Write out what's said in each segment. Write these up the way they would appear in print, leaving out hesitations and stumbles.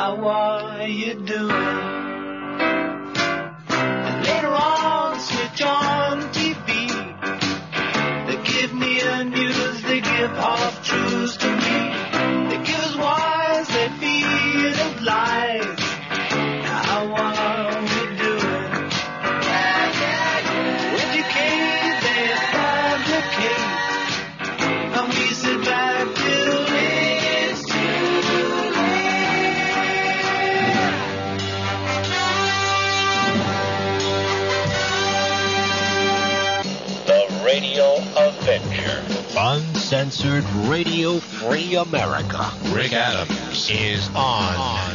How are you doing? And later on, switch on TV. They give me a news, they give half truths to me. They give us whys, they feed us lies. How are we doing? Educate, they fabricate. And we sit back till it's too late. The Radio Avenger. Uncensored Radio Free America. Rick Adams is on.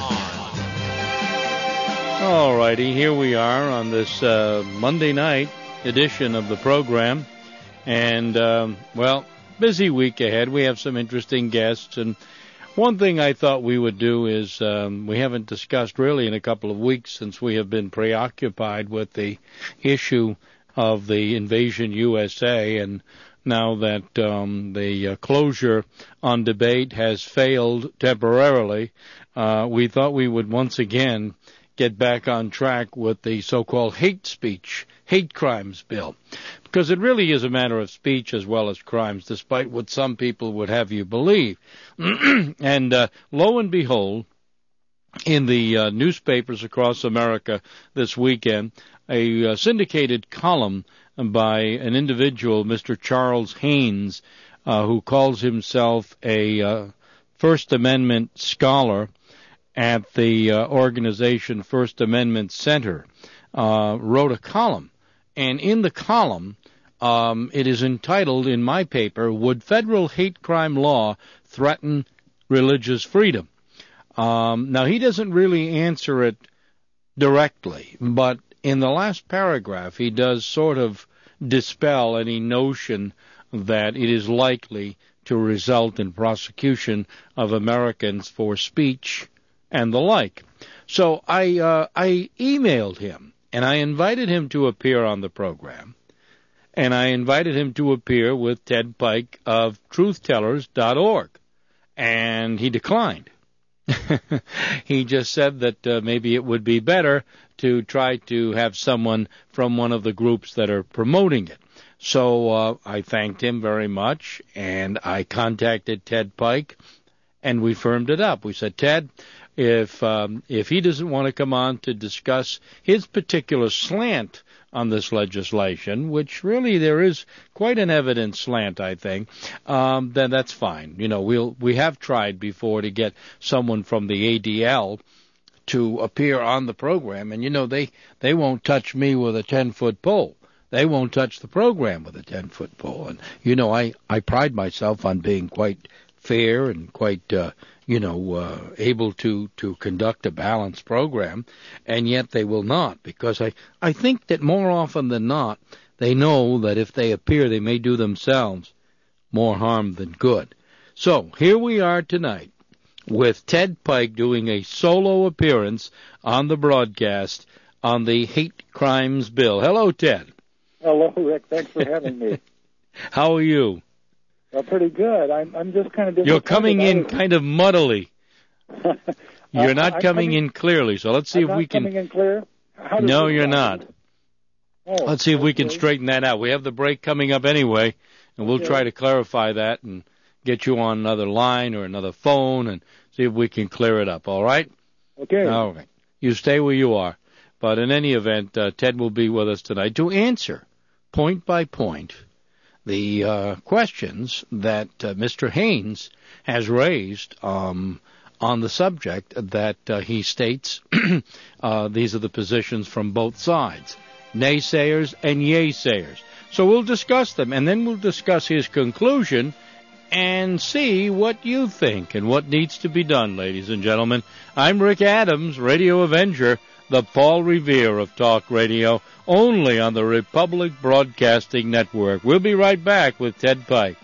All righty, here we are on this Monday night edition of the program. And, well, busy week ahead. We have some interesting guests. And one thing I thought we would do is we haven't discussed really in a couple of weeks since we have been preoccupied with the issue of the Invasion USA. And now that the closure on debate has failed temporarily, we thought we would once again get back on track with the so-called hate speech, hate crimes bill, because it really is a matter of speech as well as crimes, despite what some people would have you believe. And lo and behold, in the newspapers across America this weekend, a syndicated column by an individual, Mr. Charles Haynes, who calls himself a First Amendment scholar at the organization First Amendment Center, wrote a column. And in the column, it is entitled, in my paper, Would Federal Hate Crime Law Threaten Religious Freedom? Now, he doesn't really answer it directly, but in the last paragraph, he does sort of dispel any notion that it is likely to result in prosecution of Americans for speech and the like. So I emailed him, and I invited him to appear on the program, and I invited him to appear with Ted Pike of truthtellers.org, and he declined. He just said that maybe it would be better to try to have someone from one of the groups that are promoting it. So I thanked him very much, and I contacted Ted Pike, and we firmed it up. We said, Ted, if he doesn't want to come on to discuss his particular slant on this legislation, which really there is quite an evident slant, I think, then that's fine. You know, we have tried before to get someone from the ADL to appear on the program, and, you know, they won't touch me with a 10-foot pole. They won't touch the program with a 10-foot pole. And, you know, I pride myself on being quite fair and quite, able to conduct a balanced program, and yet they will not, because I think that more often than not, they know that if they appear, they may do themselves more harm than good. So here we are tonight with Ted Pike doing a solo appearance on the broadcast on the hate crimes bill. Hello, Ted. Hello, Rick. Thanks for having me. How are you? Well, pretty good. I'm just kind of disappointed. You're coming in kind of muddily. You're not coming in clearly, so let's see if we can... coming in clear? No, you're not. Oh, let's see if we can straighten that out. We have the break coming up anyway, and we'll try to clarify that and get you on another line or another phone and see if we can clear it up, all right? Okay. All right. You stay where you are. But in any event, Ted will be with us tonight to answer, point by point, the questions that Mr. Haynes has raised on the subject that he states these are the positions from both sides, naysayers and yaysayers. So we'll discuss them, and then we'll discuss his conclusion and see what you think and what needs to be done, ladies and gentlemen. I'm Rick Adams, Radio Avenger, the Paul Revere of talk radio, only on the Republic Broadcasting Network. We'll be right back with Ted Pike.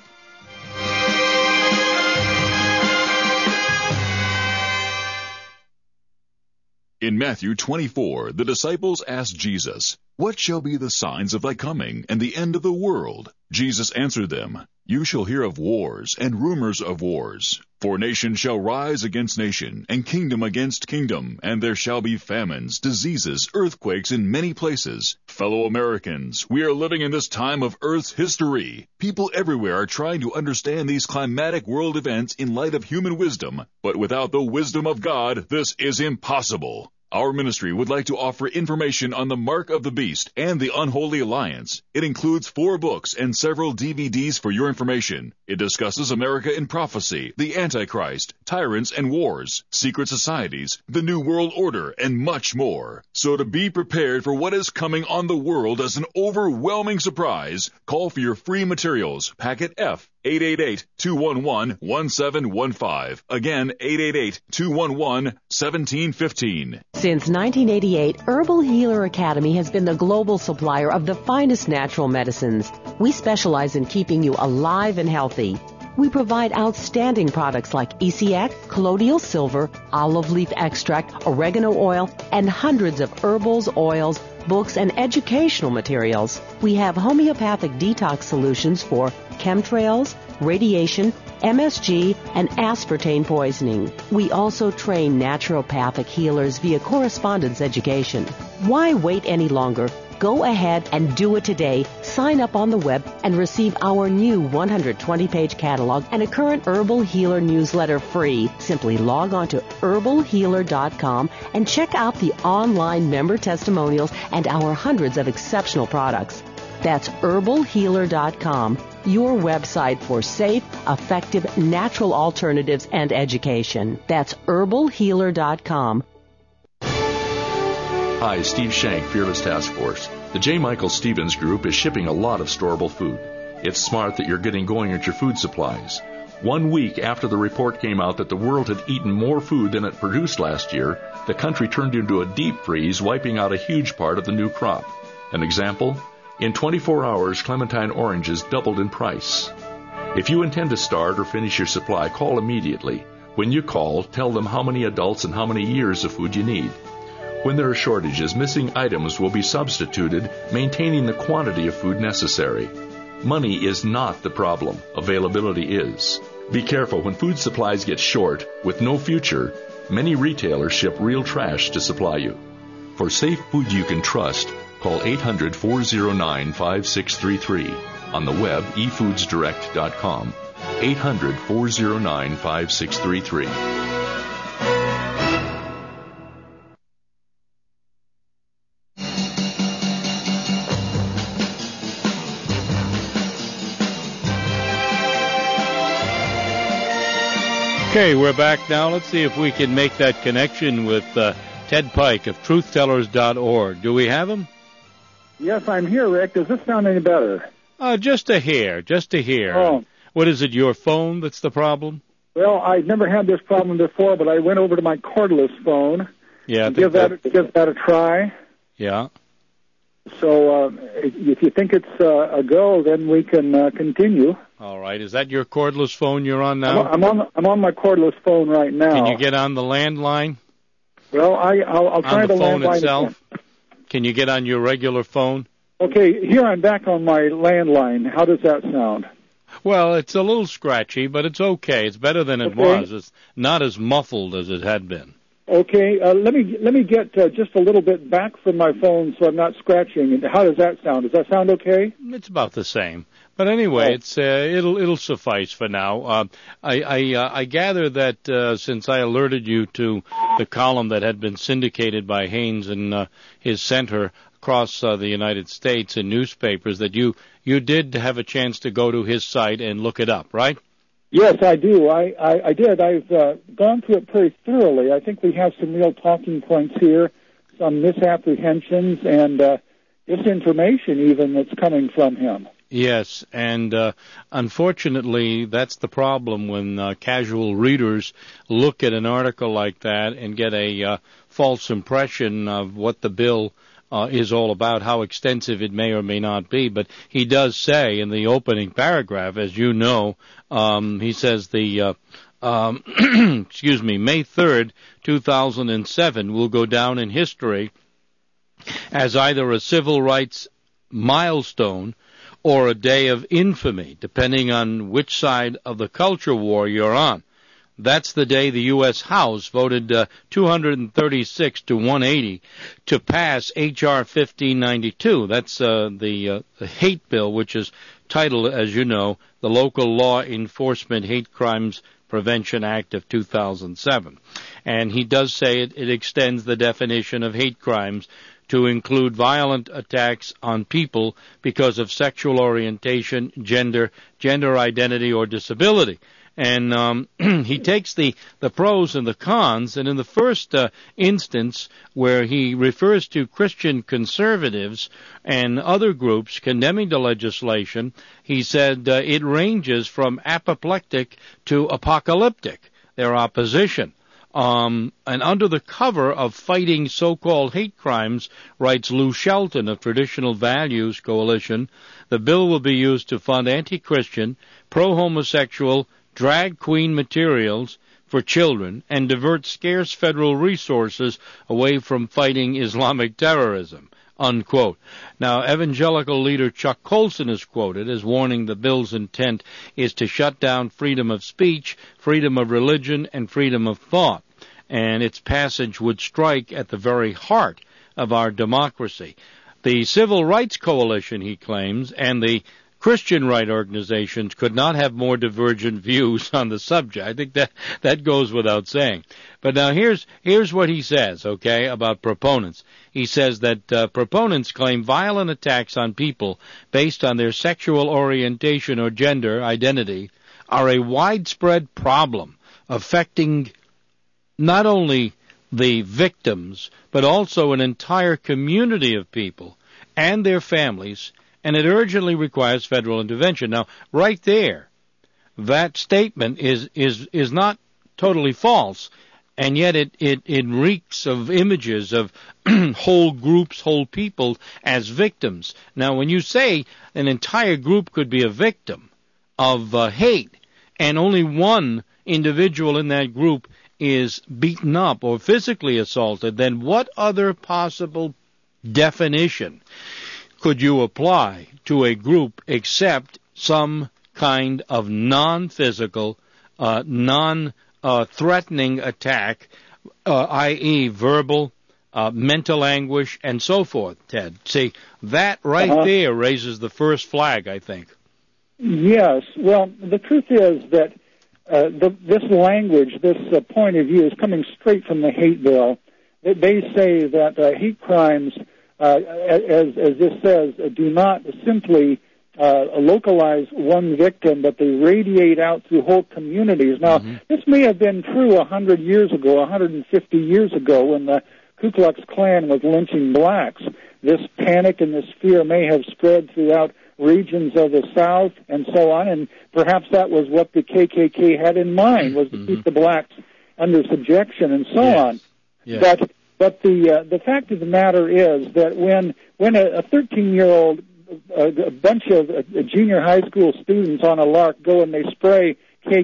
In Matthew 24, the disciples asked Jesus, "What shall be the signs of thy coming and the end of the world?" Jesus answered them, "You shall hear of wars and rumors of wars. For nation shall rise against nation, and kingdom against kingdom, and there shall be famines, diseases, earthquakes in many places. Fellow Americans, we are living in this time of Earth's history. People everywhere are trying to understand these climatic world events in light of human wisdom, but without the wisdom of God, this is impossible. Our ministry would like to offer information on the Mark of the Beast and the Unholy Alliance. It includes 4 books and several DVDs for your information. It discusses America in prophecy, the Antichrist, tyrants and wars, secret societies, the New World Order, and much more. So to be prepared for what is coming on the world as an overwhelming surprise, call for your free materials, packet F, 888-211-1715. Again, 888-211-1715. Since 1988, Herbal Healer Academy has been the global supplier of the finest natural medicines. We specialize in keeping you alive and healthy. We provide outstanding products like ECX, colloidal silver, olive leaf extract, oregano oil, and hundreds of herbals, oils, books, and educational materials. We have homeopathic detox solutions for chemtrails, radiation, MSG, and aspartame poisoning. We also train naturopathic healers via correspondence education. Why wait any longer? Go ahead and do it today. Sign up on the web and receive our new 120-page catalog and a current Herbal Healer newsletter free. Simply log on to herbalhealer.com and check out the online member testimonials and our hundreds of exceptional products. That's herbalhealer.com, your website for safe, effective, natural alternatives and education. That's herbalhealer.com. Hi, Steve Shank, Fearless Task Force. The J. Michael Stevens Group is shipping a lot of storable food. It's smart that you're getting going at your food supplies. 1 week after the report came out that the world had eaten more food than it produced last year, the country turned into a deep freeze, wiping out a huge part of the new crop. An example? In 24 hours, clementine oranges doubled in price. If you intend to start or finish your supply, call immediately. When you call, tell them how many adults and how many years of food you need. When there are shortages, missing items will be substituted, maintaining the quantity of food necessary. Money is not the problem. Availability is. Be careful when food supplies get short, with no future. Many retailers ship real trash to supply you. For safe food you can trust, call 800-409-5633. On the web, efoodsdirect.com. 800-409-5633. Okay, we're back now. Let's see if we can make that connection with Ted Pike of truthtellers.org. Do we have him? Yes, I'm here, Rick. Does this sound any better? Just a hair. Oh. What is it, your phone that's the problem? Well, I've never had this problem before, but I went over to my cordless phone. Yeah. Give that a try. Yeah. So if you think it's a go, then we can continue. All right. Is that your cordless phone you're on now? I'm on my cordless phone right now. Can you get on the landline? Well, I'll try on the phone landline itself. again. Can you get on your regular phone? Okay, here I'm back on my landline. How does that sound? Well, it's a little scratchy, but it's okay. It's better than it was. It's not as muffled as it had been. Okay, let me get just a little bit back from my phone so I'm not scratching. How does that sound? Does that sound okay? It's about the same. But anyway, it's it'll suffice for now. I gather that since I alerted you to the column that had been syndicated by Haynes and his center across the United States in newspapers, that you did have a chance to go to his site and look it up, right? Yes, I do. I did. I've gone through it pretty thoroughly. I think we have some real talking points here, some misapprehensions, and disinformation even that's coming from him. Yes, and unfortunately, that's the problem when casual readers look at an article like that and get a false impression of what the bill is all about, how extensive it may or may not be. But he does say in the opening paragraph, as you know, he says the excuse me, May 3rd, 2007 will go down in history as either a civil rights milestone or a day of infamy, depending on which side of the culture war you're on. That's the day the U.S. House voted 236 to 180 to pass H.R. 1592. That's the hate bill, which is titled, as you know, the Local Law Enforcement Hate Crimes Prevention Act of 2007. And he does say it extends the definition of hate crimes to include violent attacks on people because of sexual orientation, gender identity, or disability. And he takes the pros and the cons, and in the first instance where he refers to Christian conservatives and other groups condemning the legislation, he said it ranges from apoplectic to apocalyptic, their opposition. And under the cover of fighting so-called hate crimes, writes Lou Shelton of Traditional Values Coalition, the bill will be used to fund anti-Christian, pro-homosexual, drag queen materials for children and divert scarce federal resources away from fighting Islamic terrorism, unquote. Now, evangelical leader Chuck Colson is quoted as warning the bill's intent is to shut down freedom of speech, freedom of religion, and freedom of thought, and its passage would strike at the very heart of our democracy. The Civil Rights Coalition, he claims, and the Christian right organizations could not have more divergent views on the subject. I think that goes without saying. But now here's what he says, okay, about proponents. He says that proponents claim violent attacks on people based on their sexual orientation or gender identity are a widespread problem affecting not only the victims, but also an entire community of people and their families, and it urgently requires federal intervention. Now, right there, that statement is not totally false, and yet it reeks of images of whole groups, whole people as victims. Now, when you say an entire group could be a victim of hate, and only one individual in that group is beaten up or physically assaulted, then what other possible definition could you apply to a group except some kind of non-physical, non-threatening attack, i.e. verbal, mental anguish, and so forth, Ted? See, that right there raises the first flag, I think. Yes. Well, the truth is that this language, this point of view is coming straight from the hate bill. They say that hate crimes, as this says, do not simply localize one victim, but they radiate out through whole communities. Now, this may have been true 100 years ago, 150 years ago, when the Ku Klux Klan was lynching blacks. This panic and this fear may have spread throughout regions of the South and so on, and perhaps that was what the KKK had in mind, was to keep the blacks under subjection and so on. Yes. But the fact of the matter is that when a 13-year-old, a bunch of junior high school students on a lark go and they spray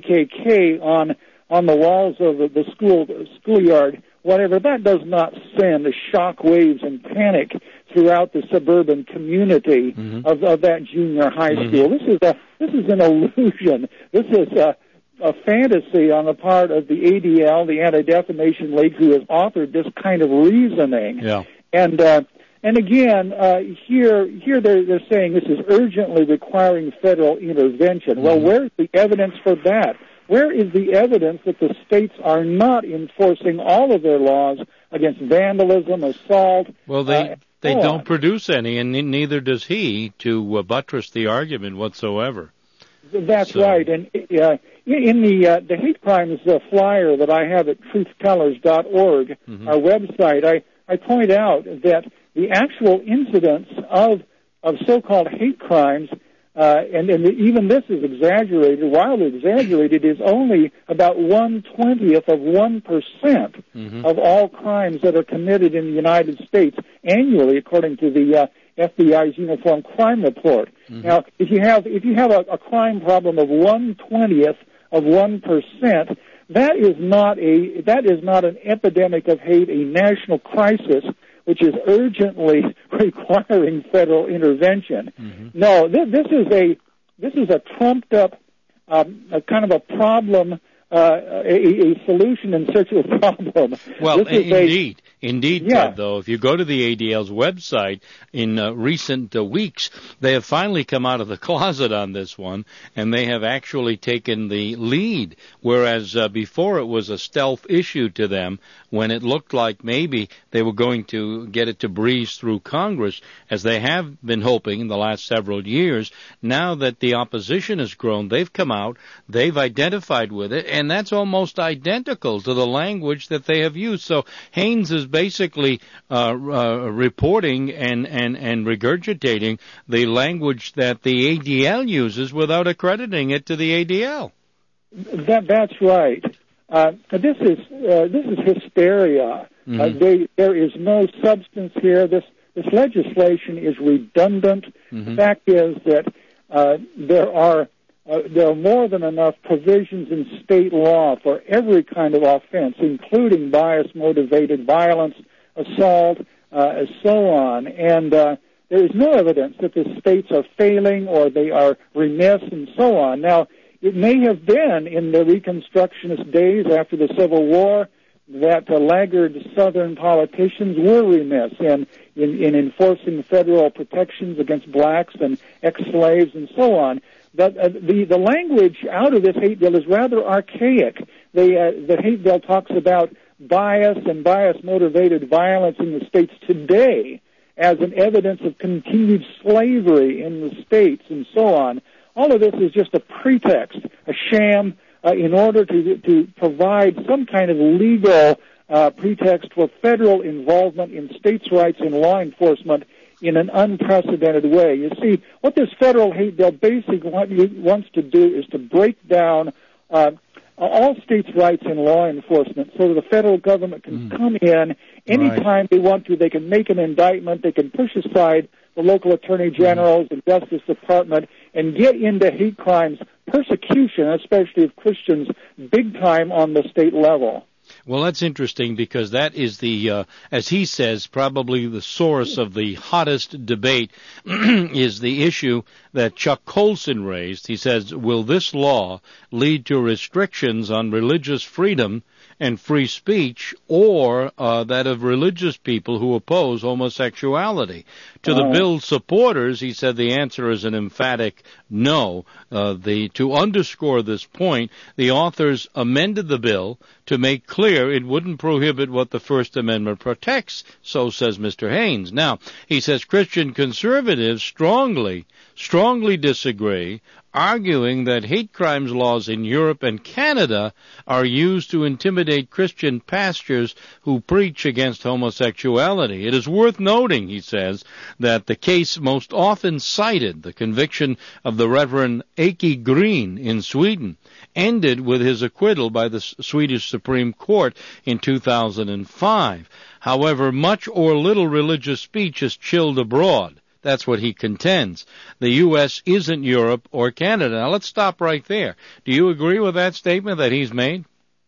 KKK on the walls of the schoolyard, whatever, that does not send the shock waves and panic throughout the suburban community of that junior high school. This is an illusion. This is a fantasy on the part of the ADL, the Anti-Defamation League, who has authored this kind of reasoning. Yeah. And again, here they're saying this is urgently requiring federal intervention. Well, where's the evidence for that? Where is the evidence that the states are not enforcing all of their laws against vandalism, assault? Well, they don't produce any, and neither does he, to buttress the argument whatsoever. That's right. And in the hate crimes flyer that I have at truthtellers.org, our website, I point out that the actual incidence of so-called hate crimes, and even this is exaggerated, wildly exaggerated, is only about 1/20th of 1% of all crimes that are committed in the United States annually, according to the FBI's Uniform Crime Report. Now, if you have a crime problem of 1/20th of 1%, that is not an epidemic of hate, a national crisis, which is urgently requiring federal intervention. Mm-hmm. No, this is a trumped up a kind of a problem, a solution in search of a problem. Well, indeed, yeah. Ted, though, if you go to the ADL's website in recent weeks, they have finally come out of the closet on this one, and they have actually taken the lead, whereas before it was a stealth issue to them when it looked like maybe they were going to get it to breeze through Congress, as they have been hoping in the last several years. Now that the opposition has grown, they've come out, they've identified with it, and that's almost identical to the language that they have used. So Haynes is basically reporting and regurgitating the language that the ADL uses without accrediting it to the ADL. That's right. This is hysteria. Mm-hmm. There is no substance here. This legislation is redundant. Mm-hmm. The fact is that there are more than enough provisions in state law for every kind of offense, including bias-motivated violence, assault, so on. And there is no evidence that the states are failing or they are remiss and so on. Now, it may have been in the Reconstructionist days after the Civil War that laggard Southern politicians were remiss in enforcing federal protections against blacks and ex-slaves and so on. But the language out of this hate bill is rather archaic. The hate bill talks about bias and bias-motivated violence in the states today as an evidence of continued slavery in the states and so on. All of this is just a pretext, a sham, in order to provide some kind of legal pretext for federal involvement in states' rights in law enforcement in an unprecedented way. You see, what this federal hate bill basically wants to do is to break down all states' rights in law enforcement so that the federal government can come in anytime they want to. They can make an indictment. They can push aside the local attorney generals and Justice Department and get into hate crimes persecution, especially of Christians, big time on the state level. Well, that's interesting because that is the, as he says, probably the source of the hottest debate is the issue that Chuck Colson raised. He says, will this law lead to restrictions on religious freedom and free speech, or that of religious people who oppose homosexuality? To the bill's supporters, he said the answer is an emphatic no. To underscore this point, the authors amended the bill to make clear it wouldn't prohibit what the First Amendment protects, so says Mr. Haynes. Now, he says Christian conservatives strongly disagree, arguing that hate crimes laws in Europe and Canada are used to intimidate Christian pastors who preach against homosexuality. It is worth noting, he says, that the case most often cited, the conviction of the Reverend Aki Green in Sweden, ended with his acquittal by the Swedish Supreme Court in 2005. However, much or little religious speech is chilled abroad. That's what he contends. The U.S. isn't Europe or Canada. Now, let's stop right there. Do you agree with that statement that he's made?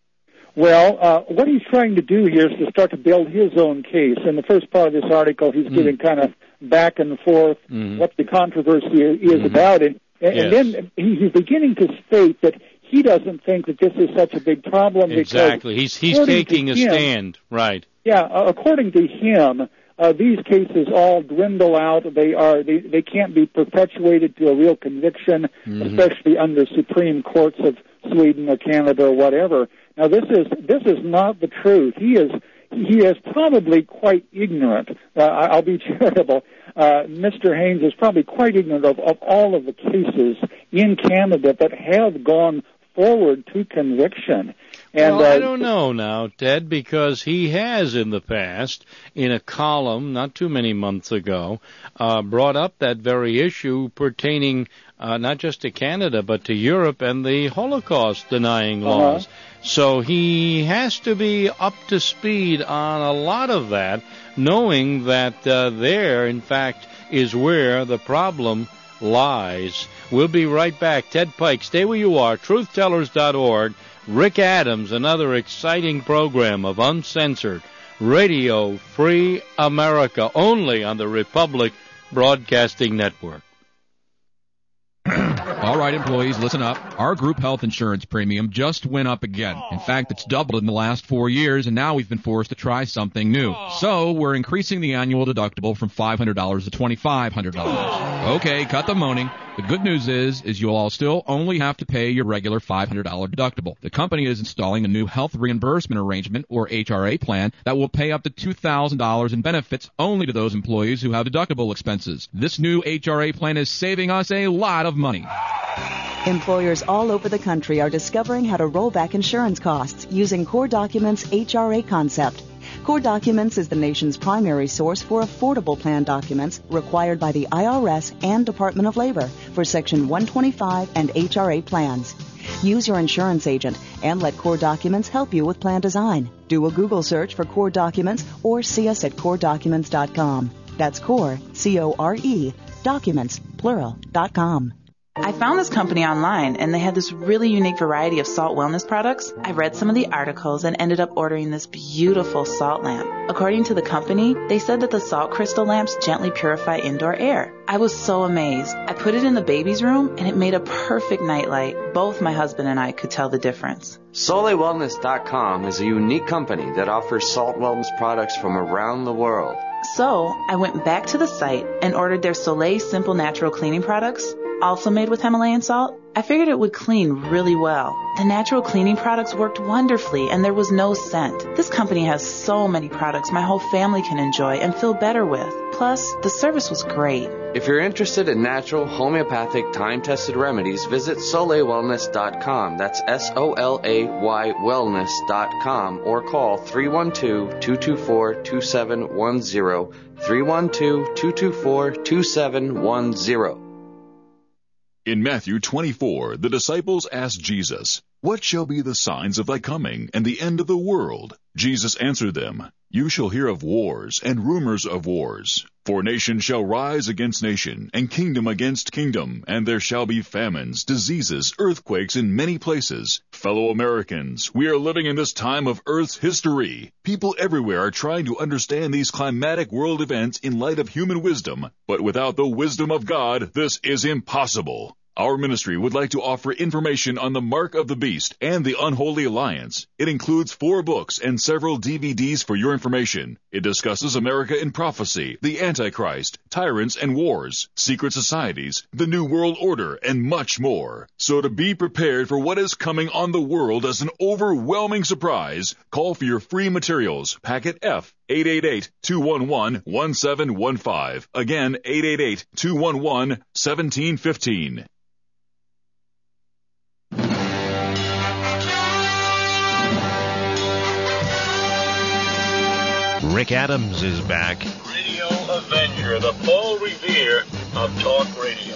Well, what he's trying to do here is to start to build his own case. In the first part of this article, he's giving kind of back and forth what the controversy is about it. And then he's beginning to state that he doesn't think that this is such a big problem. Exactly. He's taking a stand. Right. Yeah, according to him, these cases all dwindle out. They can't be perpetuated to a real conviction, especially under Supreme Courts of Sweden or Canada or whatever. Now, this is not the truth. He is probably quite ignorant. I'll be charitable. Mr. Haynes is probably quite ignorant of all of the cases in Canada that have gone forward to conviction. And, well, I don't know now, Ted, because he has in the past, in a column not too many months ago, brought up that very issue pertaining not just to Canada, but to Europe and the Holocaust-denying laws. So he has to be up to speed on a lot of that, knowing that there, in fact, is where the problem lies. We'll be right back. Ted Pike, stay where you are, truthtellers.org. Rick Adams, another exciting program of Uncensored Radio Free America, only on the Republic Broadcasting Network. All right, employees, listen up. Our group health insurance premium just went up again. In fact, it's doubled in the last 4 years, and now we've been forced to try something new. So we're increasing the annual deductible from $500 to $2,500. Okay, cut the moaning. The good news is you'll all still only have to pay your regular $500 deductible. The company is installing a new health reimbursement arrangement, or HRA plan, that will pay up to $2,000 in benefits only to those employees who have deductible expenses. This new HRA plan is saving us a lot of money. Employers all over the country are discovering how to roll back insurance costs using Core Documents' HRA concept. Core Documents is the nation's primary source for affordable plan documents required by the IRS and Department of Labor for Section 125 and HRA plans. Use your insurance agent and let Core Documents help you with plan design. Do a Google search for Core Documents or see us at CoreDocuments.com. That's Core, C-O-R-E, Documents, plural.com. I found this company online, and they had this really unique variety of salt wellness products. I read some of the articles and ended up ordering this beautiful salt lamp. According to the company, they said that the salt crystal lamps gently purify indoor air. I was so amazed. I put it in the baby's room, and it made a perfect nightlight. Both my husband and I could tell the difference. SoleilWellness.com is a unique company that offers salt wellness products from around the world. So I went back to the site and ordered their Soleil Simple Natural Cleaning products, also made with Himalayan salt. I figured it would clean really well. The natural cleaning products worked wonderfully, and there was no scent. This company has so many products my whole family can enjoy and feel better with. Plus, the service was great. If you're interested in natural, homeopathic, time-tested remedies, visit SoleilWellness.com. That's S-O-L-A-Y wellness.com, or call 312-224-2710, 312-224-2710. In Matthew 24, the disciples asked Jesus, "What shall be the signs of thy coming and the end of the world?" Jesus answered them, "You shall hear of wars and rumors of wars. For nation shall rise against nation, and kingdom against kingdom, and there shall be famines, diseases, earthquakes in many places." Fellow Americans, we are living in this time of Earth's history. People everywhere are trying to understand these climatic world events in light of human wisdom, but without the wisdom of God, this is impossible. Our ministry would like to offer information on the Mark of the Beast and the Unholy Alliance. It includes 4 books and several DVDs for your information. It discusses America in prophecy, the Antichrist, tyrants and wars, secret societies, the New World Order, and much more. So to be prepared for what is coming on the world as an overwhelming surprise, call for your free materials, packet F, 888-211-1715. Again, 888-211-1715. Rick Adams is back. Radio Avenger, the Paul Revere of talk radio.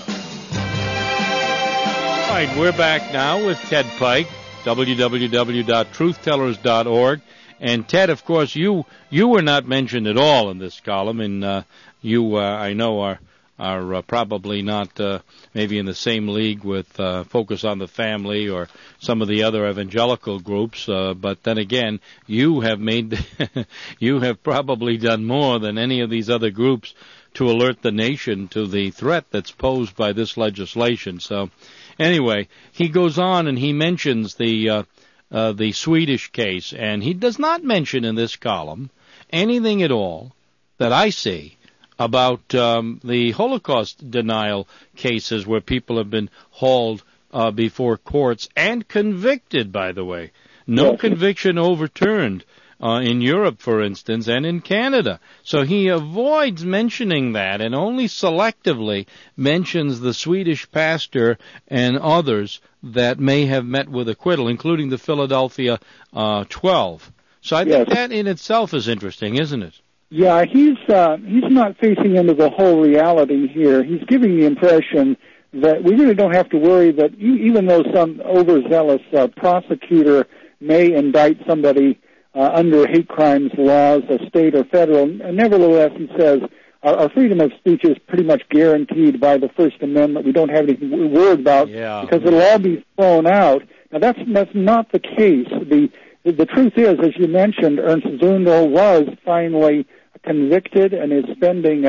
All right, we're back now with Ted Pike, www.truthtellers.org. And Ted, of course, you were not mentioned at all in this column, and you, I know, are probably not maybe in the same league with Focus on the Family or some of the other evangelical groups. But then again, you have you have probably done more than any of these other groups to alert the nation to the threat that's posed by this legislation. So anyway, he goes on and he mentions the Swedish case, and he does not mention in this column anything at all that I see about the Holocaust denial cases where people have been hauled before courts and convicted, by the way. No conviction overturned in Europe, for instance, and in Canada. So he avoids mentioning that and only selectively mentions the Swedish pastor and others that may have met with acquittal, including the Philadelphia 12. So I think that in itself is interesting, isn't it? Yeah, he's not facing into the whole reality here. He's giving the impression that we really don't have to worry that even though some overzealous prosecutor may indict somebody under hate crimes laws, state or federal, nevertheless, he says, our freedom of speech is pretty much guaranteed by the First Amendment. We don't have anything to worry about because it'll all be thrown out. Now, that's not the case. the truth is, as you mentioned, Ernst Zundel was finally convicted and is spending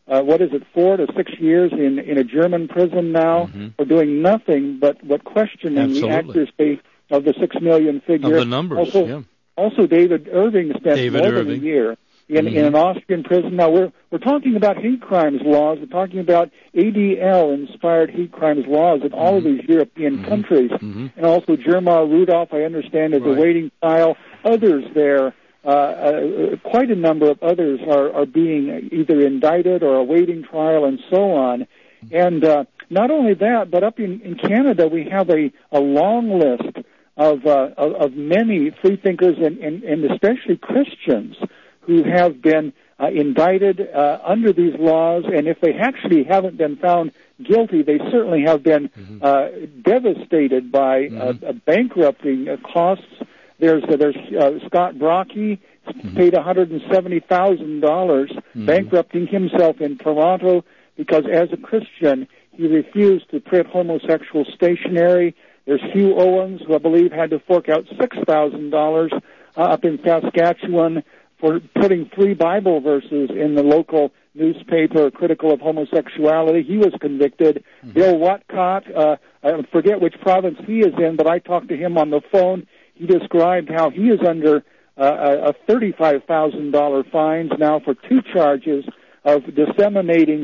4 to 6 years in a German prison now for doing nothing but questioning the accuracy of the 6 million figure. Of the numbers, Also, David Irving spent more than a year in an Austrian prison. Now, we're talking about hate crimes laws. We're talking about ADL-inspired hate crimes laws in all of these European countries. And also Germar Rudolph, I understand, is awaiting trial. Others there, quite a number of others are being either indicted or awaiting trial and so on. And not only that, but up in Canada, we have a long list of many freethinkers and especially Christians who have been indicted under these laws, and if they actually haven't been found guilty, they certainly have been devastated by bankrupting costs. There's Scott Brocky paid $170,000 bankrupting himself in Toronto because as a Christian he refused to print homosexual stationery. There's Hugh Owens, who I believe had to fork out $6,000 up in Saskatchewan for putting 3 Bible verses in the local newspaper critical of homosexuality. He was convicted. Bill Watcott, I forget which province he is in, but I talked to him on the phone. He described how he is under a $35,000 fines now for 2 charges of disseminating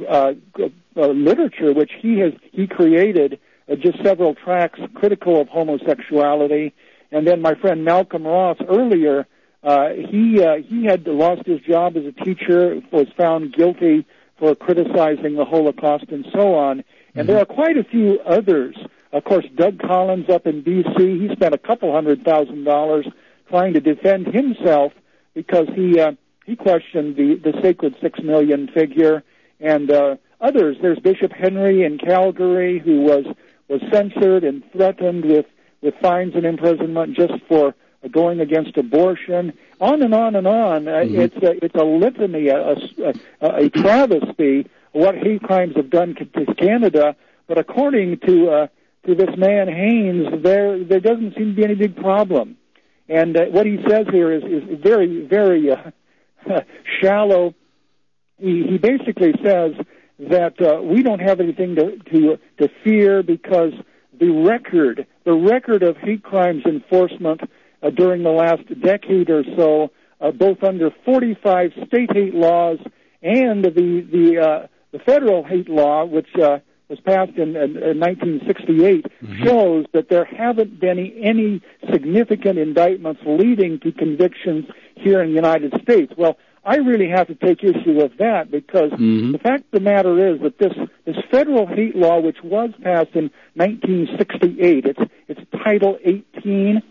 literature which he created, just several tracts critical of homosexuality. And then my friend Malcolm Ross earlier, he had lost his job as a teacher, was found guilty for criticizing the Holocaust and so on. And there are quite a few others. Of course, Doug Collins up in B.C., he spent $200,000 trying to defend himself because he questioned the sacred 6 million figure. And others, there's Bishop Henry in Calgary, who was censored and threatened with fines and imprisonment just for going against abortion. On and on and on. It's a litany, a travesty what hate crimes have done to Canada. But according to this man Haynes, there doesn't seem to be any big problem. And what he says here is very, very shallow. He basically says that we don't have anything to fear because the record of hate crimes enforcement during the last decade or so, both under 45 state hate laws and the federal hate law, which was passed in 1968, shows that there haven't been any significant indictments leading to convictions here in the United States. Well, I really have to take issue with that because the fact of the matter is that this federal hate law, which was passed in 1968, it's Title 18,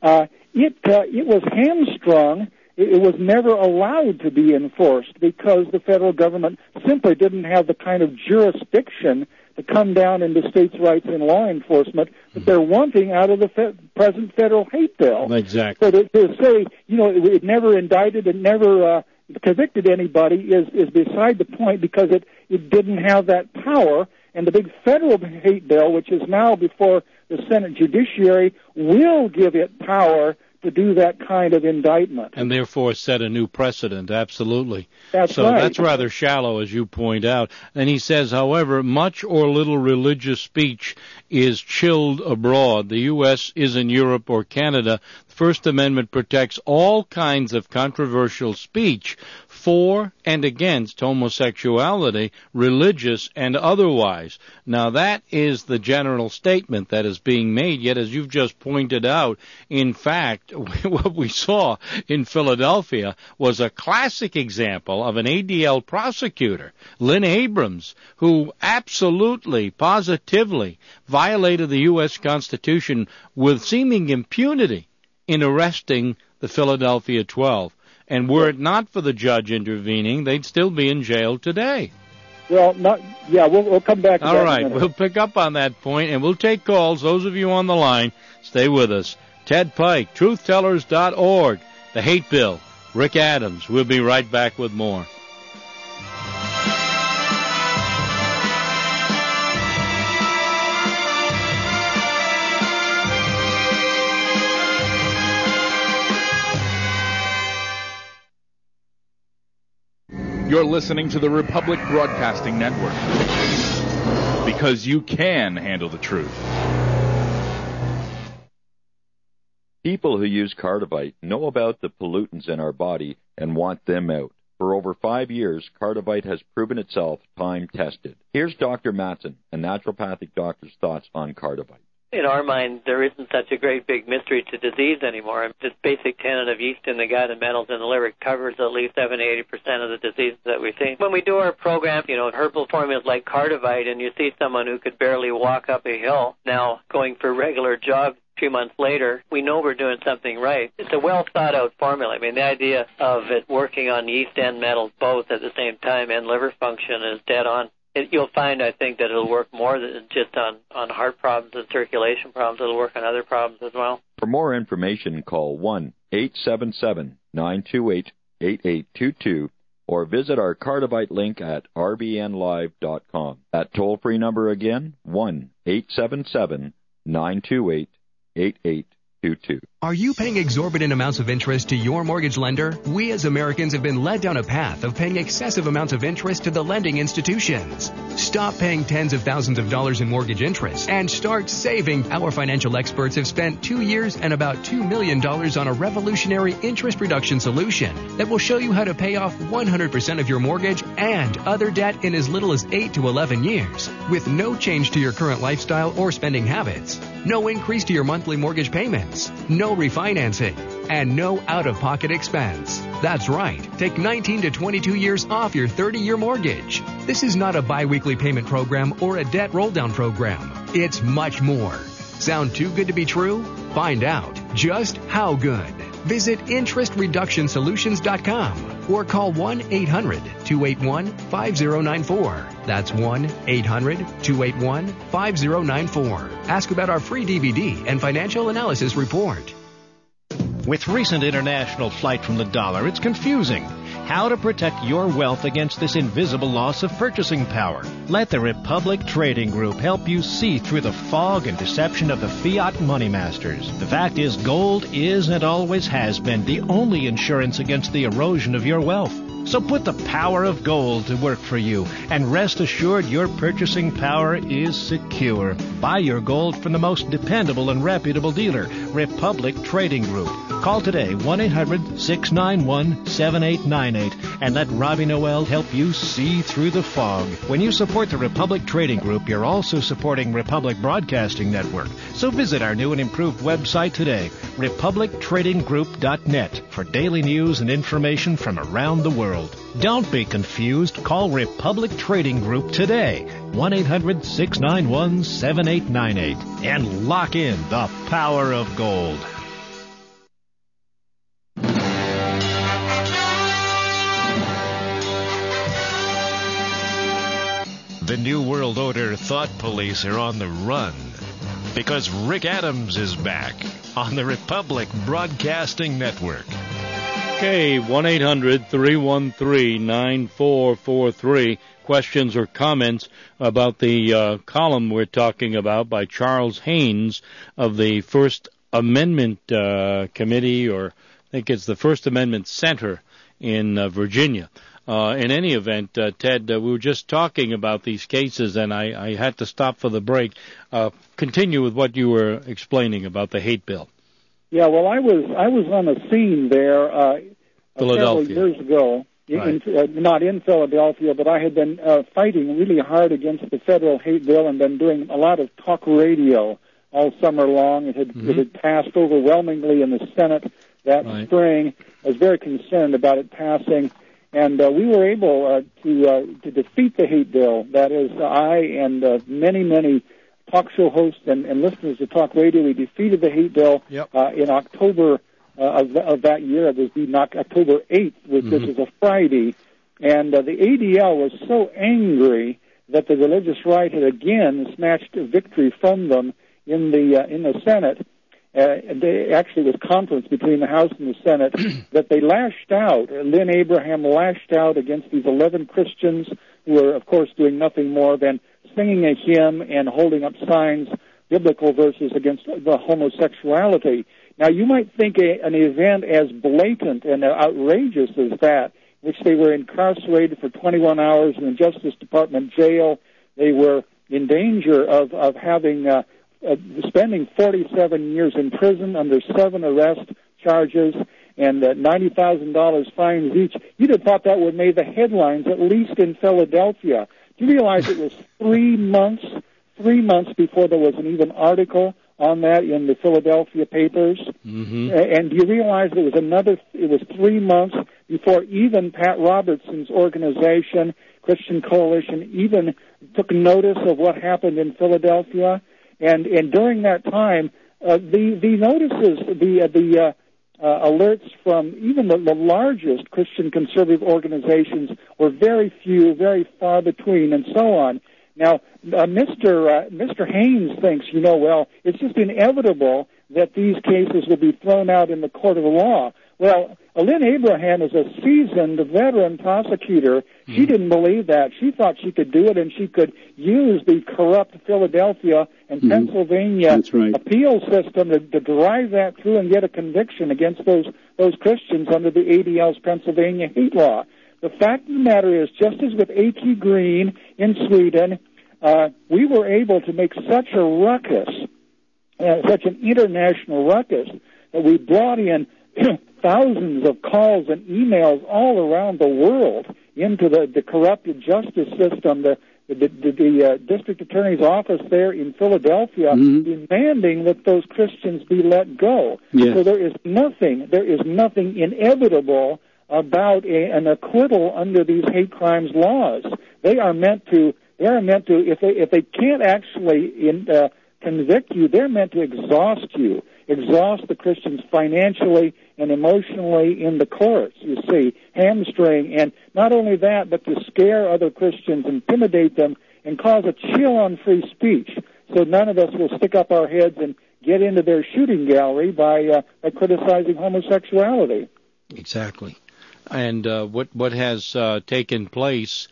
it was hamstrung. It was never allowed to be enforced because the federal government simply didn't have the kind of jurisdiction to come down into states' rights in law enforcement that they're wanting out of the present federal hate bill. Exactly. So to say, it never indicted and never convicted anybody is beside the point because it didn't have that power. And the big federal hate bill, which is now before the Senate Judiciary, will give it power to do that kind of indictment. And therefore set a new precedent, absolutely. That's so right. That's rather shallow, as you point out. And he says, however, much or little religious speech is chilled abroad. The U.S. is in Europe or Canada. The First Amendment protects all kinds of controversial speech for and against homosexuality, religious and otherwise. Now, that is the general statement that is being made, yet as you've just pointed out, in fact, what we saw in Philadelphia was a classic example of an ADL prosecutor, Lynn Abrams, who absolutely, positively violated the U.S. Constitution with seeming impunity in arresting the Philadelphia 12. And were it not for the judge intervening, they'd still be in jail today. Well, we'll come back to that. All right, we'll pick up on that point, and we'll take calls. Those of you on the line, stay with us. Ted Pike, truthtellers.org, The Hate Bill, Rick Adams. We'll be right back with more. You're listening to the Republic Broadcasting Network, because you can handle the truth. People who use Cardivite know about the pollutants in our body and want them out. For over 5 years, Cardivite has proven itself time-tested. Here's Dr. Matson, a naturopathic doctor's thoughts on Cardivite. In our mind, there isn't such a great big mystery to disease anymore. This basic tenet of yeast in the gut and metals in the liver covers at least 70-80% of the diseases that we see. When we do our program, herbal formulas like Cardivite, and you see someone who could barely walk up a hill now going for regular jogs 2 months later, we know we're doing something right. It's a well-thought-out formula. I mean, the idea of it working on yeast and metals both at the same time and liver function is dead on. You'll find, I think, that it'll work more than just on heart problems and circulation problems. It'll work on other problems as well. For more information, call 1-877-928-8822 or visit our Cardivite link at rbnlive.com. That toll-free number again, 1-877-928-8822. Are you paying exorbitant amounts of interest to your mortgage lender? We as Americans have been led down a path of paying excessive amounts of interest to the lending institutions. Stop paying tens of thousands of dollars in mortgage interest and start saving. Our financial experts have spent 2 years and about $2 million on a revolutionary interest reduction solution that will show you how to pay off 100% of your mortgage and other debt in as little as 8 to 11 years with no change to your current lifestyle or spending habits. No increase to your monthly mortgage payments, no refinancing, and no out-of-pocket expense. That's right. Take 19 to 22 years off your 30-year mortgage. This is not a bi-weekly payment program or a debt roll-down program. It's much more. Sound too good to be true? Find out just how good. Visit interestreductionsolutions.com or call 1-800-281-5094. That's 1-800-281-5094. Ask about our free DVD and financial analysis report. With recent international flight from the dollar, it's confusing. How to protect your wealth against this invisible loss of purchasing power. Let the Republic Trading Group help you see through the fog and deception of the fiat money masters. The fact is, gold is and always has been the only insurance against the erosion of your wealth. So put the power of gold to work for you, and rest assured your purchasing power is secure. Buy your gold from the most dependable and reputable dealer, Republic Trading Group. Call today, 1-800-691-7898, and let Robbie Noel help you see through the fog. When you support the Republic Trading Group, you're also supporting Republic Broadcasting Network. So visit our new and improved website today, republictradinggroup.net, for daily news and information from around the world. Don't be confused. Call Republic Trading Group today, 1-800-691-7898, and lock in the power of gold. The New World Order thought police are on the run because Rick Adams is back on the Republic Broadcasting Network. Okay, 1-800-313-9443. Questions or comments about the column we're talking about by Charles Haynes of the First Amendment Committee, or I think it's the First Amendment Center in Virginia. In any event, Ted, we were just talking about these cases, and I had to stop for the break. Continue with what you were explaining about the hate bill. Yeah, well, I was on a scene there several years ago, right. Not in Philadelphia, but I had been fighting really hard against the federal hate bill and been doing a lot of talk radio all summer long. It had passed overwhelmingly in the Senate that spring. I was very concerned about it passing. And we were able to defeat the hate bill. That is, I and many talk show hosts and listeners to talk radio, we defeated the hate bill in October of that year. It was October 8th, which is a Friday. And the ADL was so angry that the religious right had again snatched victory from them in the Senate. Actually, was conference between the House and the Senate that they lashed out. Lynn Abraham lashed out against these 11 Christians who were, of course, doing nothing more than singing a hymn and holding up signs, biblical verses against the homosexuality. Now, you might think an event as blatant and outrageous as that which they were incarcerated for 21 hours in the Justice Department jail. They were in danger of having spending 47 years in prison under 7 arrest charges and $90,000 fines each. You'd have thought that would have made the headlines, at least in Philadelphia. Do you realize it was 3 months before there was an even article on that in the Philadelphia papers? Mm-hmm. And do you realize it was 3 months before even Pat Robertson's organization, Christian Coalition, even took notice of what happened in Philadelphia? And during that time, the notices, the alerts from even the largest Christian conservative organizations were very few, very far between, and so on. Now, Mr. Haynes thinks, well, it's just inevitable that these cases will be thrown out in the court of law. Well, Lynn Abraham is a seasoned veteran prosecutor. She didn't believe that. She thought she could do it, and she could use the corrupt Philadelphia and Pennsylvania appeal system to drive that through and get a conviction against those Christians under the ADL's Pennsylvania hate law. The fact of the matter is, just as with A.T. Green in Sweden, we were able to make such a ruckus, such an international ruckus, that we brought in thousands of calls and emails all around the world into the corrupted justice system, the district attorney's office there in Philadelphia, demanding that those Christians be let go. Yes. So there is nothing inevitable about an acquittal under these hate crimes laws. They are meant to, if they can't actually convict you, they're meant to exhaust the Christians financially and emotionally in the courts, you see, hamstring, and not only that, but to scare other Christians, intimidate them, and cause a chill on free speech, so none of us will stick up our heads and get into their shooting gallery by criticizing homosexuality. Exactly. And what has taken place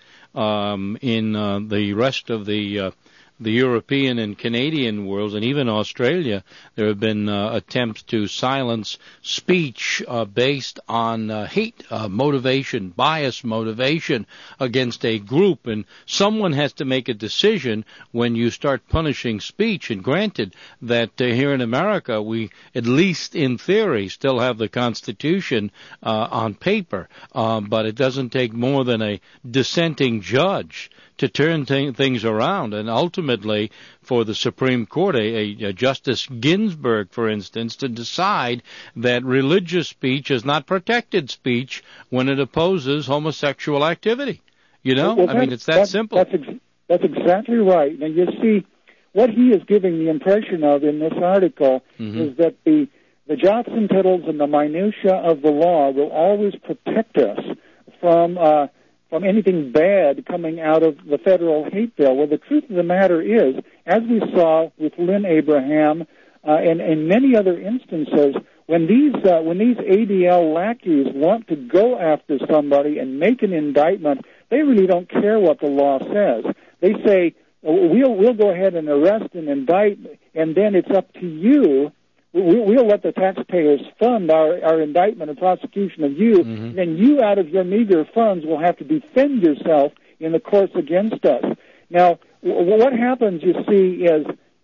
in the rest of the European and Canadian worlds, and even Australia, there have been attempts to silence speech based on hate motivation, bias motivation against a group. And someone has to make a decision when you start punishing speech. And granted that here in America, we, at least in theory, still have the Constitution on paper, but it doesn't take more than a dissenting judge to turn things around, and ultimately for the Supreme Court, a Justice Ginsburg, for instance, to decide that religious speech is not protected speech when it opposes homosexual activity. Well, it's that simple. That's exactly right. Now, you see, what he is giving the impression of in this article is that the jots and tittles and the minutia of the law will always protect us from anything bad coming out of the federal hate bill. Well, the truth of the matter is, as we saw with Lynn Abraham and many other instances, when these ADL lackeys want to go after somebody and make an indictment, they really don't care what the law says. They say, we'll go ahead and arrest and indict, and then it's up to you. We'll let the taxpayers fund our indictment and prosecution of you, and then you, out of your meager funds, will have to defend yourself in the courts against us. Now, what happens, you see, is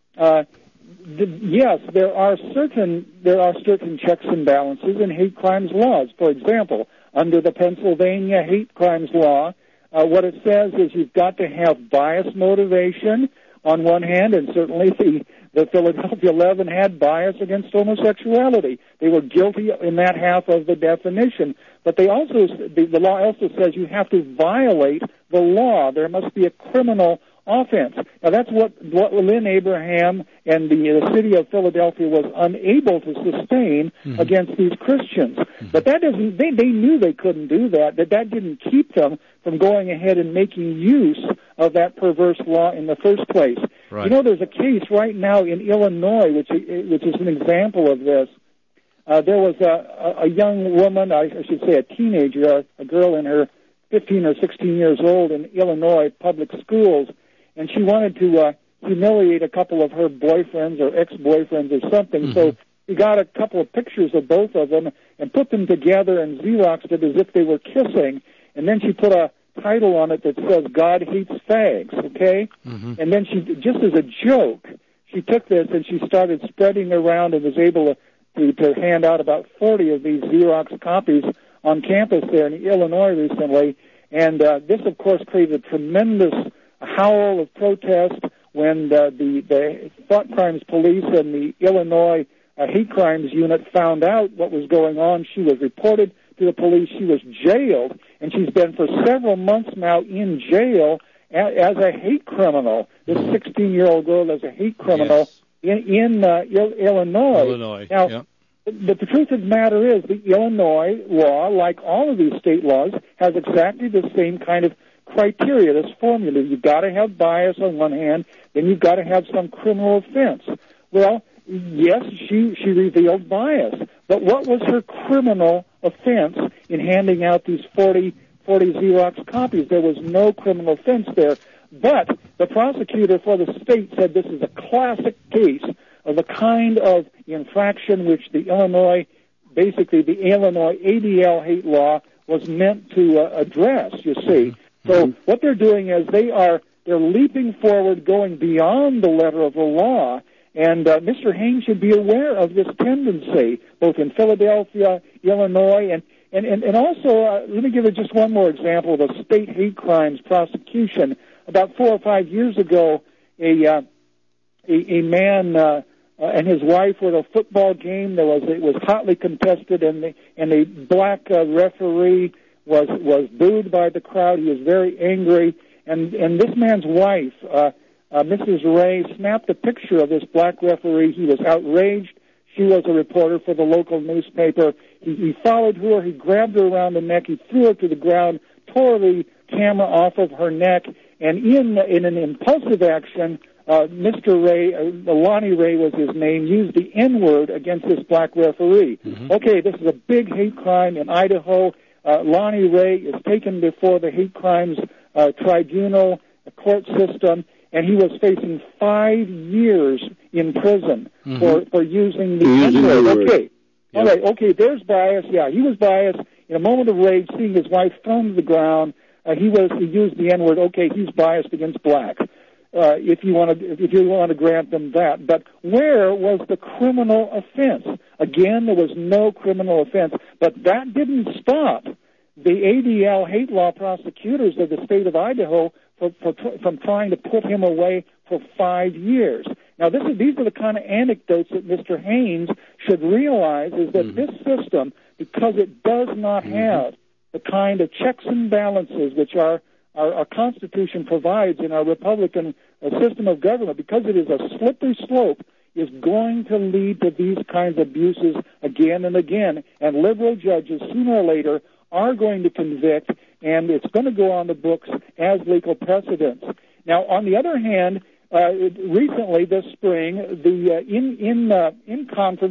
yes, there are certain checks and balances in hate crimes laws. For example, under the Pennsylvania hate crimes law, what it says is you've got to have bias motivation on one hand, and certainly the Philadelphia 11 had bias against homosexuality. They were guilty in that half of the definition. But the law also says you have to violate the law. There must be a criminal offense. Now, that's what Lynn Abraham and the city of Philadelphia was unable to sustain against these Christians. But that doesn't. They knew they couldn't do that. That didn't keep them from going ahead and making use of that perverse law in the first place. Right. There's a case right now in Illinois which is an example of this. There was a young woman, I should say a teenager, a girl in her 15 or 16 years old in Illinois public schools, and she wanted to humiliate a couple of her boyfriends or ex-boyfriends or something. So he got a couple of pictures of both of them and put them together and Xeroxed it as if they were kissing, and then she put a title on it that says "God hates fags," okay? Mm-hmm. And then she, just as a joke, she took this and she started spreading around and was able to hand out about 40 of these Xerox copies on campus there in Illinois recently. And this, of course, created a tremendous howl of protest when the thought crimes police and the Illinois hate crimes unit found out what was going on. She was reported to the police. She was jailed, and she's been for several months now in jail as a hate criminal. This 16-year-old girl is a hate criminal in Illinois. Now, yep. But the truth of the matter is the Illinois law, like all of these state laws, has exactly the same kind of criteria, this formula. You've got to have bias on one hand, then you've got to have some criminal offense. Well, yes, she revealed bias, but what was her criminal offense in handing out these 40 Xerox copies? There was no criminal offense there, but the prosecutor for the state said this is a classic case of the kind of infraction which the Illinois ADL hate law was meant to address, you see. So what they're doing is they're leaping forward, going beyond the letter of the law, and Mr. Haynes should be aware of this tendency, both in Philadelphia, Illinois, and also, let me give you just one more example of a state hate crimes prosecution. About 4 or 5 years ago, a man and his wife were at a football game. It was hotly contested, and the black referee was booed by the crowd. He was very angry, and this man's wife, Mrs. Ray, snapped a picture of this black referee. He was outraged. She was a reporter for the local newspaper. He followed her. He grabbed her around the neck. He threw her to the ground, tore the camera off of her neck, and in an impulsive action, Mr. Ray, Lonnie Ray was his name, used the N-word against this black referee. Mm-hmm. Okay, this is a big hate crime in Idaho. Lonnie Ray is taken before the hate crimes tribunal, the court system, and he was facing 5 years in prison for using the N-word. Okay. Yep. All right, okay, there's bias. Yeah, he was biased. In a moment of rage, seeing his wife thrown to the ground, he used the N-word. Okay, he's biased against black. If you want to grant them that. But where was the criminal offense? Again, there was no criminal offense, but that didn't stop the ADL hate law prosecutors of the state of Idaho from trying to put him away for 5 years. Now, these are the kind of anecdotes that Mr. Haynes should realize, is that this system, because it does not have the kind of checks and balances which our Constitution provides in our Republican system of government, because it is a slippery slope, is going to lead to these kinds of abuses again and again. And liberal judges, sooner or later, are going to convict, and it's going to go on the books as legal precedents. Now, on the other hand, recently this spring, in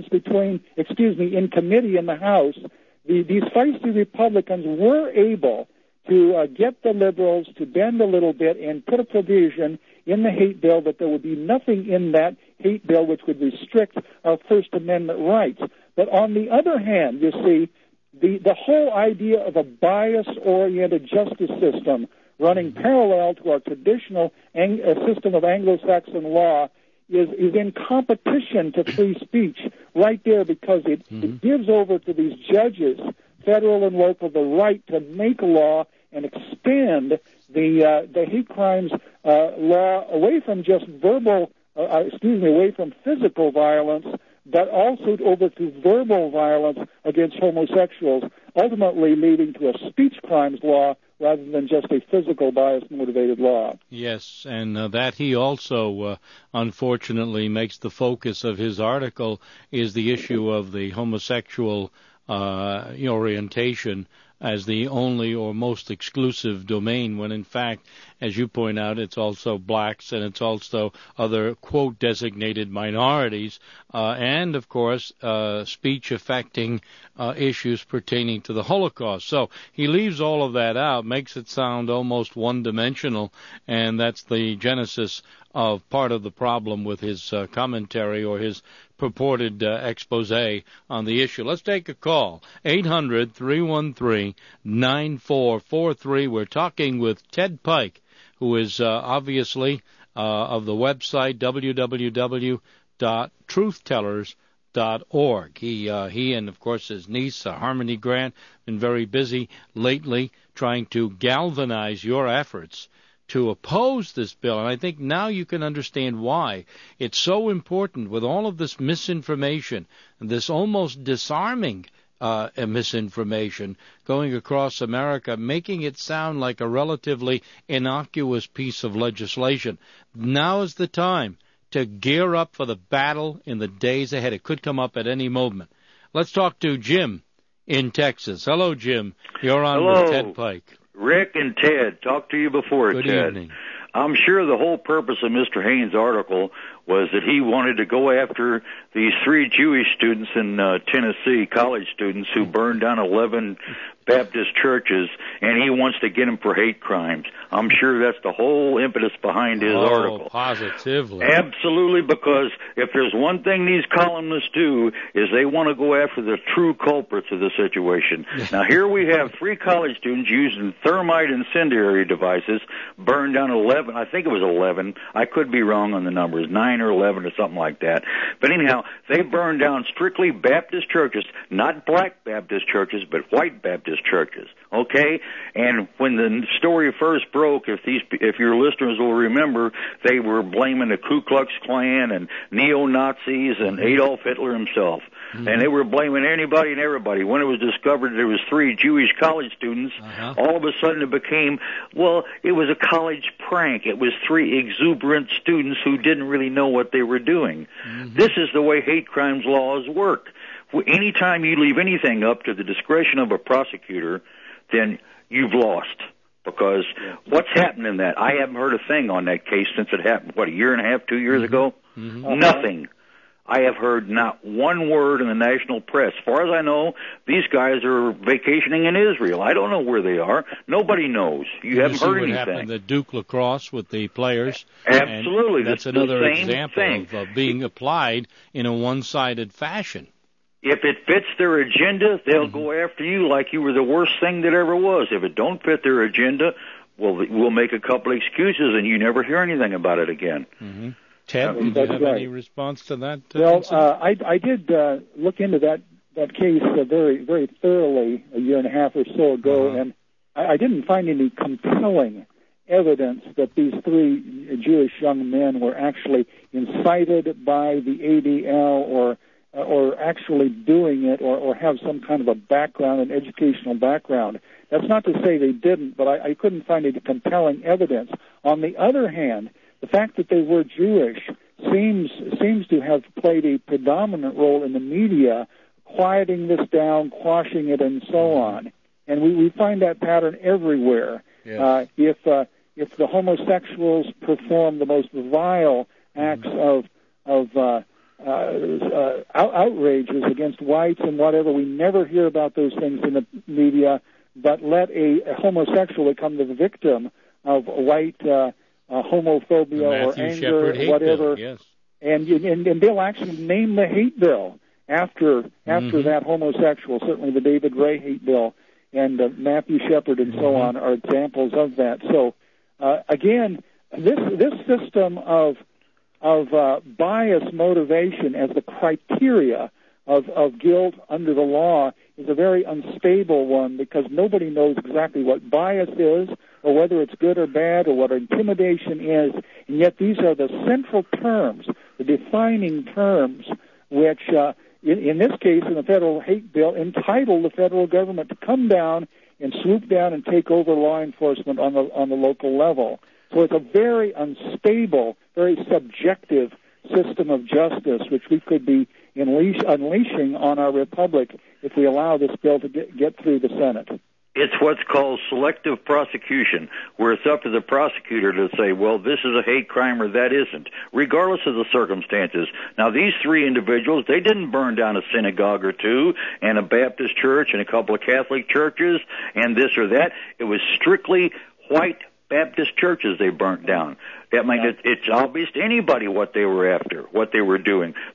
committee in the House, these feisty Republicans were able to get the liberals to bend a little bit and put a provision in the hate bill that there would be nothing in that hate bill which would restrict our First Amendment rights. But on the other hand, you see, the whole idea of a bias-oriented justice system running parallel to our traditional system of Anglo-Saxon law is in competition to free speech right there, because it gives over to these judges, federal and local, the right to make law and expand the hate crimes law away from just away from physical violence, but also over to verbal violence against homosexuals, ultimately leading to a speech crimes law rather than just a physical bias-motivated law. Yes, and that he also, unfortunately, makes the focus of his article is the issue of the homosexual orientation as the only or most exclusive domain, when in fact, as you point out, it's also blacks and it's also other, quote, designated minorities, and, of course, speech affecting issues pertaining to the Holocaust. So he leaves all of that out, makes it sound almost one-dimensional, and that's the genesis of part of the problem with his commentary or his purported expose on the issue. Let's take a call. 800-313-9443. We're talking with Ted Pike, who is obviously of the website www.truthtellers.org. He and, of course, his niece, Harmony Grant, been very busy lately trying to galvanize your efforts to oppose this bill, and I think now you can understand why it's so important with all of this misinformation and this almost disarming misinformation going across America, making it sound like a relatively innocuous piece of legislation. Now is the time to gear up for the battle in the days ahead. It could come up at any moment. Let's talk to Jim in Texas. Hello, Jim. You're on with Ted Pike. Rick and Ted, talked to you before, Good Ted. evening. I'm sure the whole purpose of Mr. Haynes' article was that he wanted to go after these 3 Jewish students in Tennessee, college students, who burned down 11 Baptist churches, and he wants to get them for hate crimes. I'm sure that's the whole impetus behind his article. Positively. Absolutely, because if there's one thing these columnists do is they want to go after the true culprits of the situation. Now, here we have 3 college students using thermite incendiary devices, burned down 11, I think it was 11, I could be wrong on the numbers, 9 or 11 or something like that. But anyhow, they burned down strictly Baptist churches, not black Baptist churches, but white Baptist churches, okay? And when the story first broke, if your listeners will remember, they were blaming the Ku Klux Klan and neo-Nazis and Adolf Hitler himself. And they were blaming anybody and everybody. When it was discovered there was 3 Jewish college students, all of a sudden it became, well, it was a college prank. It was 3 exuberant students who didn't really know what they were doing. This is the way hate crimes laws work. Anytime you leave anything up to the discretion of a prosecutor, then you've lost. Because what's happened in that? I haven't heard a thing on that case since it happened, what, a year and a half, 2 years ago? Nothing. I have heard not one word in the national press. As far as I know, these guys are vacationing in Israel. I don't know where they are. Nobody knows. You haven't heard anything. What happened at Duke lacrosse with the players. Absolutely. And that's another example of being applied in a one-sided fashion. If it fits their agenda, they'll go after you like you were the worst thing that ever was. If it don't fit their agenda, well, we'll make a couple excuses and you never hear anything about it again. Ted, did you have any response to that? Well, I did look into that case very, very thoroughly a year and a half or so ago, and I didn't find any compelling evidence that these 3 Jewish young men were actually incited by the ADL or actually doing it or have some kind of a background, an educational background. That's not to say they didn't, but I couldn't find any compelling evidence. On the other hand, the fact that they were Jewish seems to have played a predominant role in the media, quieting this down, quashing it, and so on. And we find that pattern everywhere. Yes. If the homosexuals perform the most vile acts of outrages against whites and whatever, we never hear about those things in the media. But let a homosexual become the victim of white homophobia or anger, or whatever, and they'll actually name the hate bill after that homosexual. Certainly, the David Ray hate bill and Matthew Shepard and so on are examples of that. So, again, this system of bias motivation as the criteria of guilt under the law is a very unstable one because nobody knows exactly what bias is or whether it's good or bad or what intimidation is, and yet these are the central terms, the defining terms, which in this case, in the federal hate bill, entitle the federal government to come down and swoop down and take over law enforcement on the local level. So it's a very unstable, very subjective system of justice, which we could be unleashing on our republic if we allow this bill to get through the Senate. It's what's called selective prosecution, where it's up to the prosecutor to say, well, this is a hate crime or that isn't, regardless of the circumstances. Now, these 3 individuals, they didn't burn down a synagogue or 2 and a Baptist church and a couple of Catholic churches and this or that. It was strictly white Baptist churches they burnt down. That means it's obvious to anybody what they were after, what they were doing. But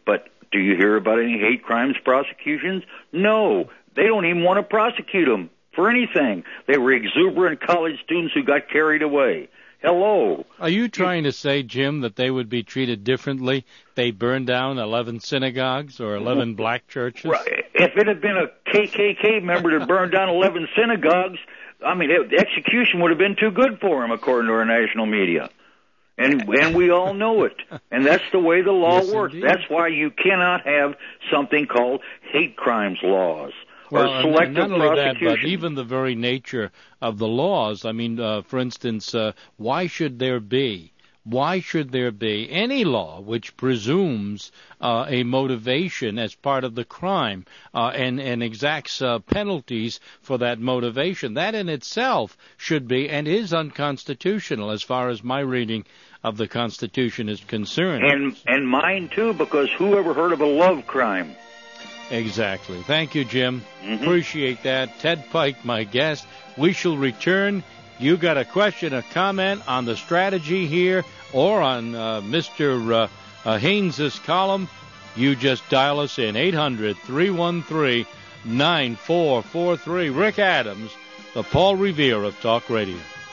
Do you hear about any hate crimes prosecutions? No. They don't even want to prosecute them for anything. They were exuberant college students who got carried away. Hello. Are you trying to say, Jim, that they would be treated differently? They burned down 11 synagogues or 11 black churches? Right. If it had been a KKK member that burned down 11 synagogues, I mean, the execution would have been too good for him, according to our national media. And we all know it. And that's the way the law works. Indeed. That's why you cannot have something called hate crimes laws. Well, or selective not only prosecution. that, but even the very nature of the laws. I mean, for instance, why should there be any law which presumes a motivation as part of the crime and exacts penalties for that motivation? That in itself should be and is unconstitutional as far as my reading of the Constitution is concerned. And mine too, because who ever heard of a love crime? Exactly. Thank you, Jim. Appreciate that. Ted Pike, my guest. We shall return. You got a question, a comment on the strategy here or on Mr. Haynes' column, you just dial us in, 800-313-9443. Rick Adams, the Paul Revere of Talk Radio.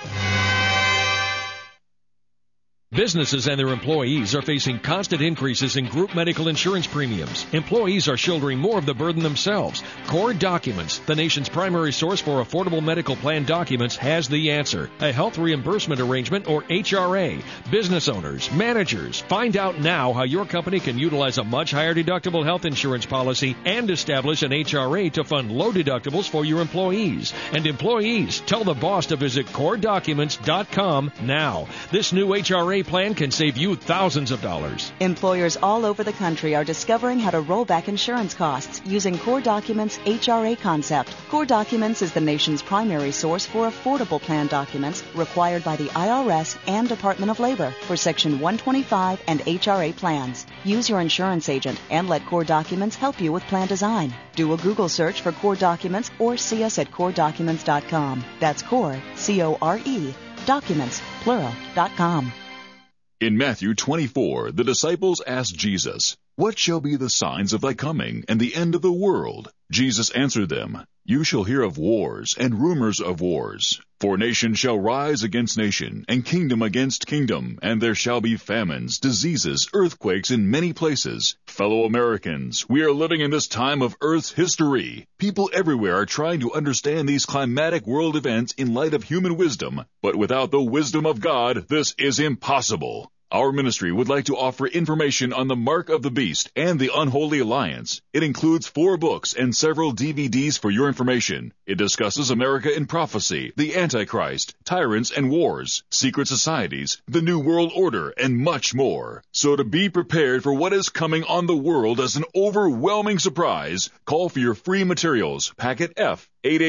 Businesses and their employees are facing constant increases in group medical insurance premiums. Employees are shouldering more of the burden themselves. Core Documents, the nation's primary source for affordable medical plan documents, has the answer. A health reimbursement arrangement, or HRA. Business owners, managers, find out now how your company can utilize a much higher deductible health insurance policy and establish an HRA to fund low deductibles for your employees. And employees, tell the boss to visit CoreDocuments.com now. This new HRA plan can save you thousands of dollars. Employers all over the country are discovering how to roll back insurance costs using Core Documents' HRA concept. Core Documents is the nation's primary source for affordable plan documents required by the IRS and Department of Labor for Section 125 and HRA plans. Use your insurance agent and let Core Documents help you with plan design. Do a Google search for Core Documents or see us at CoreDocuments.com. That's Core, C-O-R-E, Documents, plural.com. In Matthew 24, the disciples asked Jesus, "What shall be the signs of thy coming and the end of the world?" Jesus answered them, "You shall hear of wars and rumors of wars. For nation shall rise against nation, and kingdom against kingdom, and there shall be famines, diseases, earthquakes in many places. Fellow Americans, we are living in this time of Earth's history. People everywhere are trying to understand these climatic world events in light of human wisdom, but without the wisdom of God, this is impossible. Our ministry would like to offer information on the Mark of the Beast and the Unholy Alliance. It includes 4 books and several DVDs for your information. It discusses America in prophecy, the Antichrist, tyrants and wars, secret societies, the New World Order, and much more. So to be prepared for what is coming on the world as an overwhelming surprise, call for your free materials, Packet F,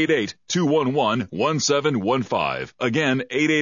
888-211-1715. Again,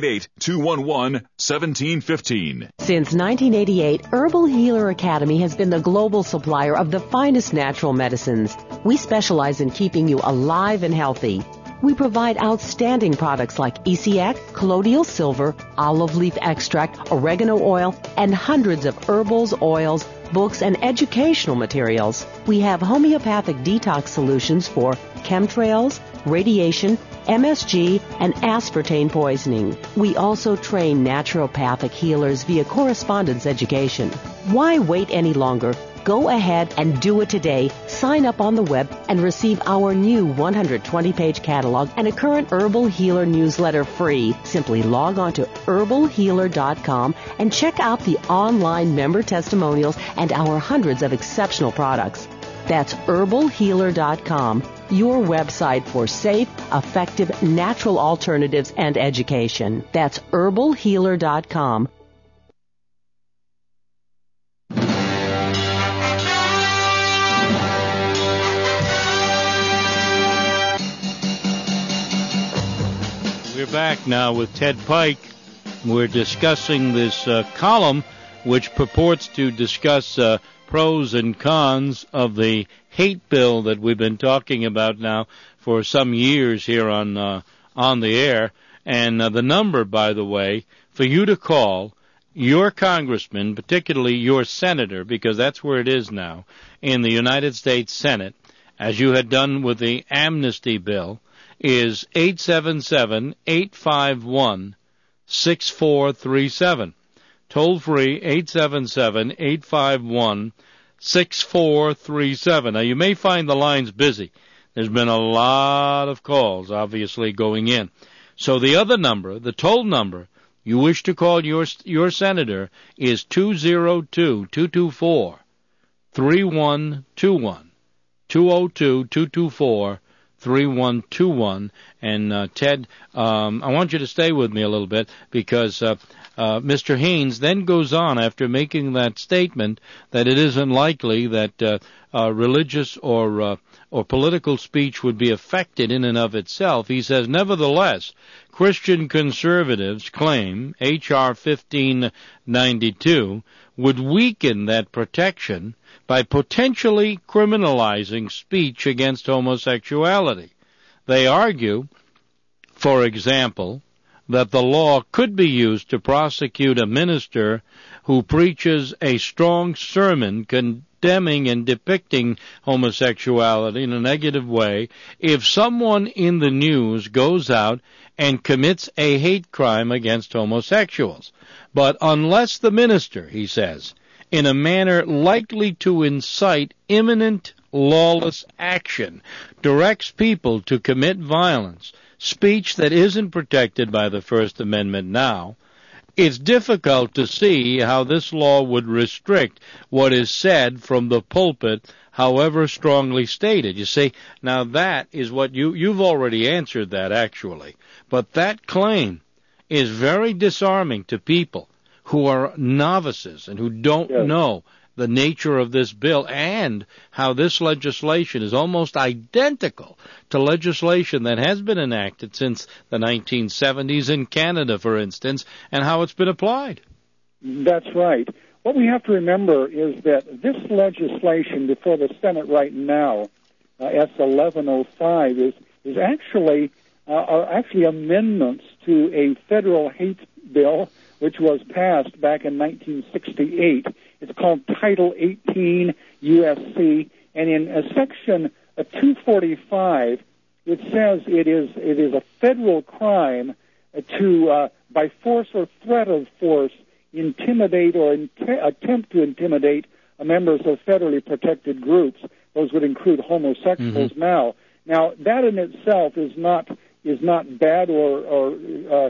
888-211-1715. Since 1988, Herbal Healer Academy has been the global supplier of the finest natural medicines. We specialize in keeping you alive and healthy. We provide outstanding products like ECX, colloidal silver, olive leaf extract, oregano oil, and hundreds of herbals, oils, books, and educational materials. We have homeopathic detox solutions for chemtrails, radiation, MSG, and aspartame poisoning. We also train naturopathic healers via correspondence education. Why wait any longer? Go ahead and do it today. Sign up on the web and receive our new 120-page catalog and a current Herbal Healer newsletter free. Simply log on to herbalhealer.com and check out the online member testimonials and our hundreds of exceptional products. That's herbalhealer.com, your website for safe, effective, natural alternatives and education. That's herbalhealer.com. We're back now with Ted Pike. We're discussing this column which purports to discuss pros and cons of the hate bill that we've been talking about now for some years here on the air. And the number, by the way, for you to call your congressman, particularly your senator, because that's where it is now, in the United States Senate, as you had done with the amnesty bill, is 877-851-6437. Toll free, 877-851-6437. Now, you may find the lines busy. There's been a lot of calls, obviously, going in. So the other number, the toll number, you wish to call your senator is 202-224-3121. 202-224-3121. And Ted, I want you to stay with me a little bit because Mr. Haynes then goes on after making that statement that it isn't likely that religious or political speech would be affected in and of itself. He says, nevertheless, Christian conservatives claim H.R. 1592 would weaken that protection by potentially criminalizing speech against homosexuality. They argue, for example, that the law could be used to prosecute a minister who preaches a strong sermon condemning and depicting homosexuality in a negative way if someone in the news goes out and commits a hate crime against homosexuals. But unless the minister, he says, in a manner likely to incite imminent lawless action, directs people to commit violence, speech that isn't protected by the First Amendment now, it's difficult to see how this law would restrict what is said from the pulpit, however strongly stated. You see, now that is what you've already answered that, actually. But that claim is very disarming to people who are novices and who don't know the nature of this bill and how this legislation is almost identical to legislation that has been enacted since the 1970s in Canada, for instance, and how it's been applied. That's right. What we have to remember is that this legislation before the Senate right now, S1105, is actually amendments to a federal hate bill which was passed back in 1968. It's called Title 18 U.S.C., and in Section 245, it says it is a federal crime to, by force or threat of force, intimidate or attempt to intimidate members of federally protected groups. Those would include homosexuals. Now, that in itself is not bad or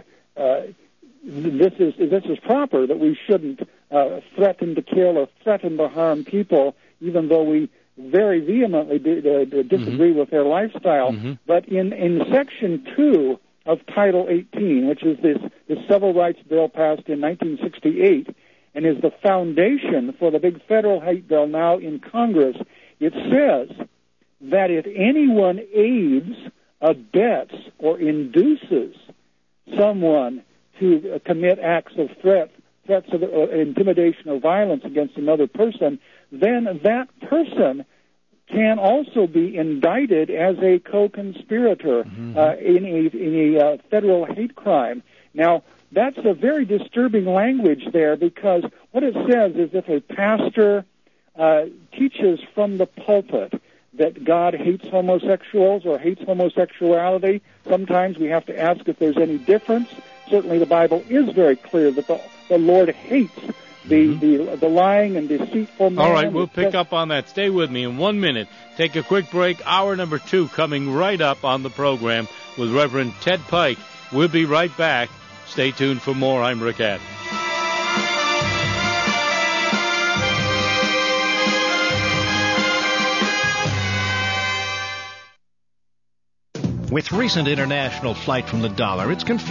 this is proper, that we shouldn't threaten to kill or threaten to harm people, even though we very vehemently disagree with their lifestyle. But in Section 2 of Title 18, which is this civil rights bill passed in 1968, and is the foundation for the big federal hate bill now in Congress, it says that if anyone aids, abets, or induces someone to commit acts of threats of intimidation or violence against another person, then that person can also be indicted as a co-conspirator in a federal hate crime. Now, that's a very disturbing language there, because what it says is if a pastor teaches from the pulpit that God hates homosexuals or hates homosexuality, sometimes we have to ask if there's any difference. Certainly the Bible is very clear that the Lord hates the lying and deceitful man. All right, we'll pick up on that. Stay with me in 1 minute. Take a quick break. Hour number 2 coming right up on the program with Reverend Ted Pike. We'll be right back. Stay tuned for more. I'm Rick Adams. With recent international flight from the dollar, it's confusing.